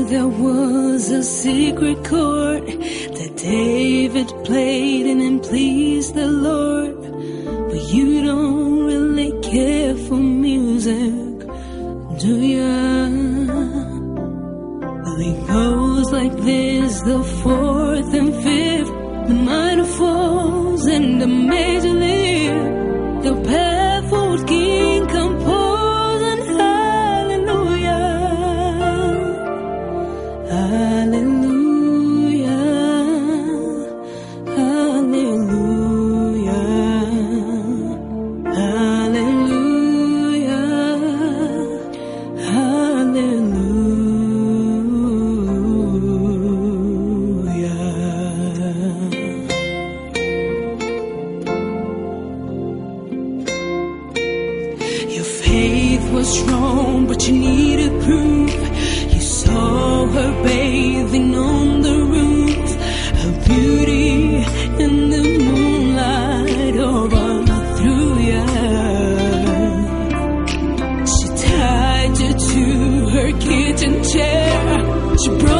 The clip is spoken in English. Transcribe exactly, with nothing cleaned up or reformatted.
there was a secret chord that David played in and pleased the Lord. But you don't really care for music, do ya? Well, it goes like this: the fourth and fifth, the minor falls and the major lift, the baffled king composed, and hallelujah, hallelujah, hallelujah, hallelujah, hallelujah. Faith was strong, but you needed proof. You saw her bathing on the roof, her beauty in the moonlight overthrew you. She tied you to her kitchen chair. She brought